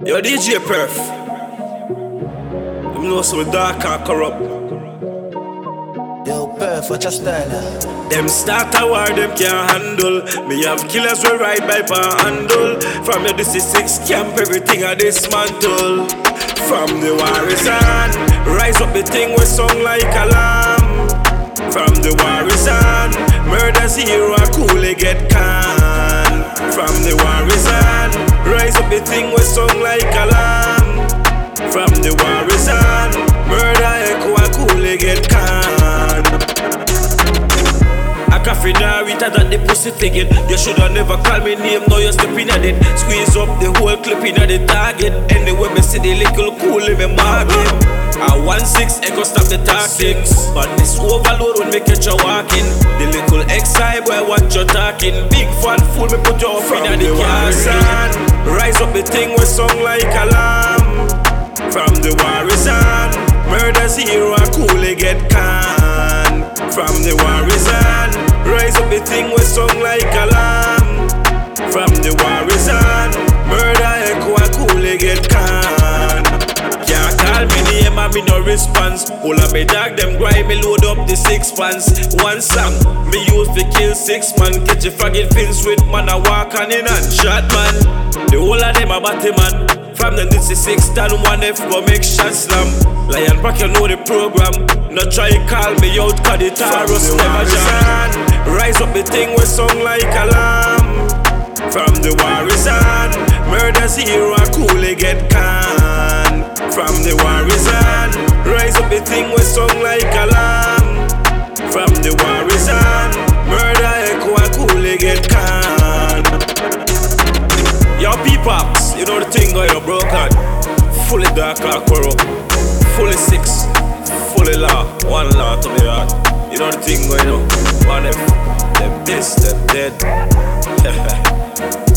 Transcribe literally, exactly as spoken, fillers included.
Yo, D J Perf. You know some dark and corrupt. Yo, Perf, what's your style? Them start a war, them can't handle. Me have killers will ride by per handle. From your D C six camp, everything I dismantle. From the war is on, rise up the thing we song like alarm. From the war is on, murder's hero coolly get can. From the war is on, rise up the thing we song like alarm. From the war is on, murder echo coolly get can. A coffee now with that the pussy figure. You shoulda never call me name, now you're stepping at it. Squeeze up the whole clip in the target. Anyway, me see the little cool in me market. A one six echo stop the talking. But this overload will make you walking. The little X-I boy what you talking. Big fat fool me put you off in the car. Rise up the thing we song like alarm. From the war is on, murder's hero coolly get can. From the war is on, rise up the thing we song like alarm. From the war is on, murder echo coolly get can. Can't call me name and me no response. All of me dog them grind me load up the six pants. One song me use to kill six man. Catch a faggot fins with man a walk on in and shot man. The whole of them a batty man. From the D C six down one F go make shot slam. Lion Pack you know the program. No try call me out cause the Taurus never jam. Rise up the thing we song like alarm. From the war is on, murder's hero coolly get can. From the war is on, rise up the thing we song like alarm. From the war is on, murder echo coolly get can. Yo, P-Pops, you know the thing going on broken. Fully dark and corrupt. Fully six, fully law. One law to me heart. You know the thing going on. One F, them this, them dead.